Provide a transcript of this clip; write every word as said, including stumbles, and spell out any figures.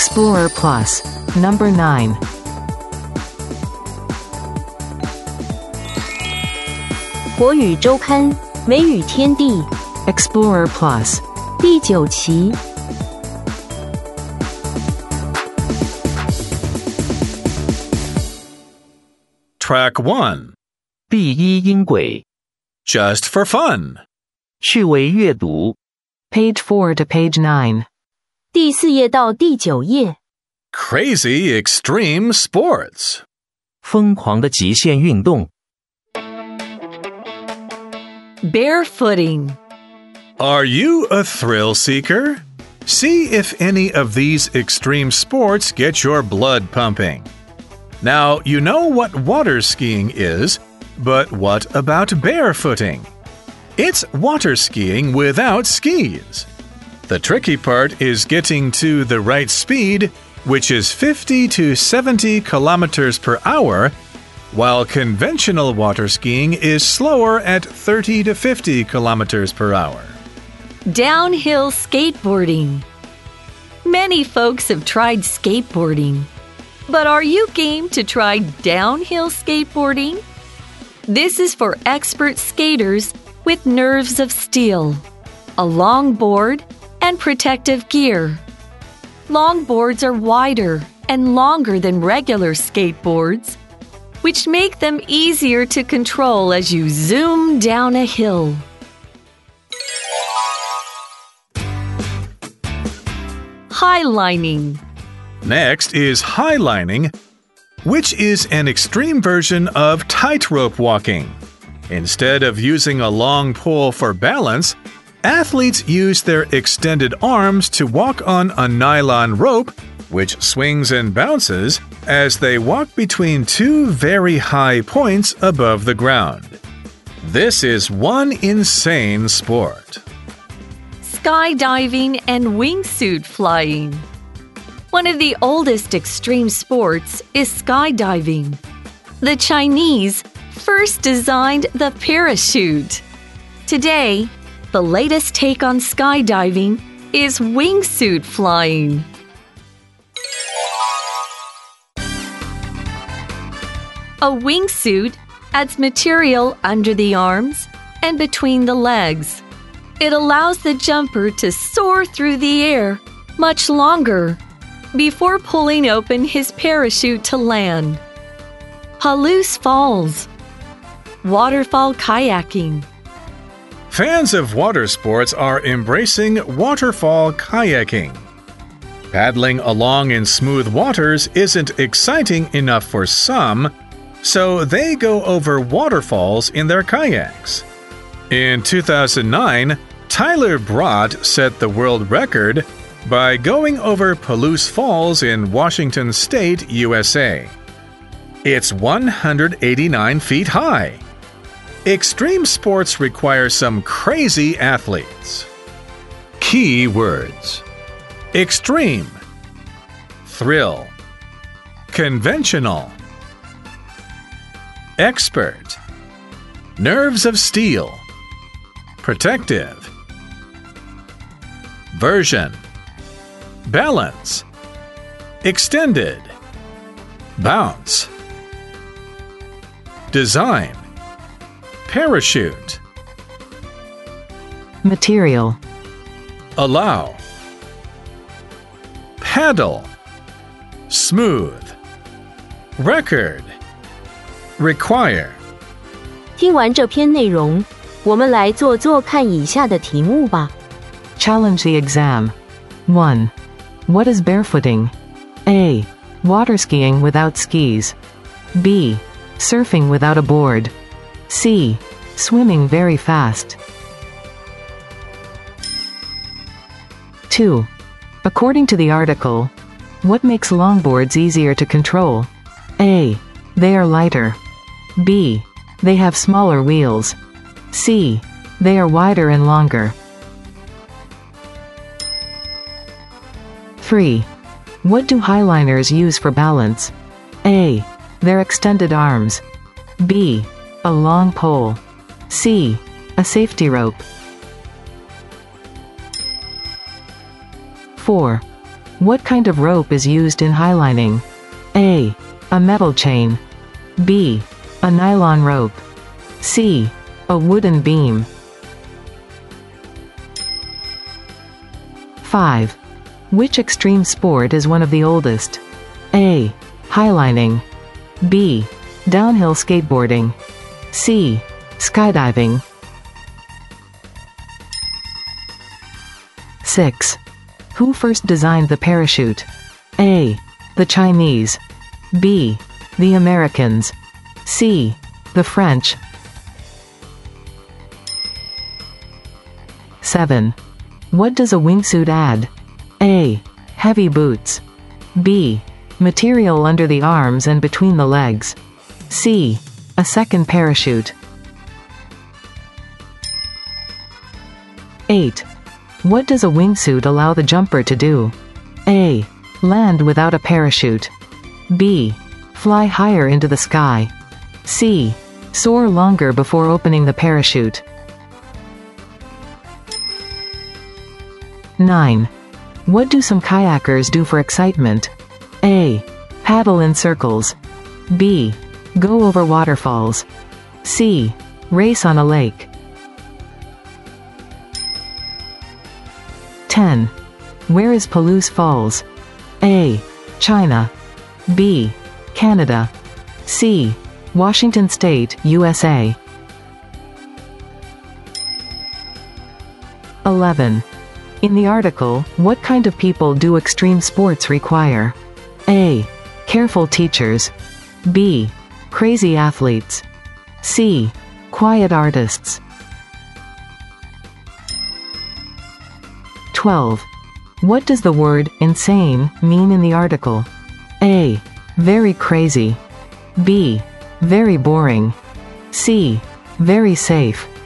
Explorer Plus. Number nine. 国语周刊美语天地 Explorer Plus. 第九期 Track one. 第一音轨 Just for fun. 趣味阅读 Page four to page nine. 第四页到第九页 Crazy extreme sports. 疯狂的极限运动 Barefooting. Are you a thrill seeker? See if any of these extreme sports get your blood pumping. Now, you know what water skiing is, but what about barefooting? It's water skiing without skis. The tricky part is getting to the right speed, which is fifty to seventy kilometers per hour, while conventional water skiing is slower at thirty to fifty kilometers per hour. Downhill skateboarding. Many folks have tried skateboarding. But are you game to try downhill skateboarding? This is for expert skaters with nerves of steel, a long board, and protective gear. Long boards are wider and longer than regular skateboards, which make them easier to control as you zoom down a hill. Highlining. Next is highlining, which is an extreme version of tightrope walking. Instead of using a long pole for balance, athletes use their extended arms to walk on a nylon rope, which swings and bounces as they walk between two very high points above the ground. This is one insane sport. Skydiving and wingsuit flying. One of the oldest extreme sports is skydiving. The Chinese first designed the parachute. Today, the latest take on skydiving is wingsuit flying. A wingsuit adds material under the arms and between the legs. It allows the jumper to soar through the air much longer before pulling open his parachute to land. Palouse Falls. Waterfall kayaking. Fans of water sports are embracing waterfall kayaking. Paddling along in smooth waters isn't exciting enough for some, so they go over waterfalls in their kayaks. In two thousand nine, Tyler Brott set the world record by going over Palouse Falls in Washington State, U S A. It's one hundred eighty-nine feet high. Extreme sports require some crazy athletes. Key words: extreme, thrill, conventional, expert, nerves of steel, protective, version, balance, extended, bounce, design, parachute, Material. allow, paddle, smooth, record, require. 听完这篇内容，我们来做做看以下的题目吧。 Challenge the exam. one. What is barefooting? A. Water skiing without skis. B. Surfing without a board. C. Swimming very fast. two. According to the article, what makes longboards easier to control? A. They are lighter. B. They have smaller wheels. C. They are wider and longer. three. What do highliners use for balance? A. Their extended arms. B. A long pole. C. A safety rope. four. What kind of rope is used in highlining? A. A metal chain. B. A nylon rope. C. A wooden beam. five. Which extreme sport is one of the oldest? A. Highlining. B. Downhill skateboarding. C. Skydiving. six. Who first designed the parachute? A. The Chinese. B. The Americans. C. The French. seven. What does a wingsuit add? A. Heavy boots. B. Material under the arms and between the legs. C. A second parachute. eight. What does a wingsuit allow the jumper to do? A. Land without a parachute. B. Fly higher into the sky. C. Soar longer before opening the parachute. nine. What do some kayakers do for excitement? A. Paddle in circles. B. Go over waterfalls. C. Race on a lake. ten. Where is Palouse Falls? A. China. B. Canada. C. Washington State, U S A. eleven. In the article, what kind of people do extreme sports require? A. Careful teachers. B. Crazy athletes. C. Quiet artists. twelve. What does the word insane mean in the article? A. Very crazy. B. Very boring. C. Very safe.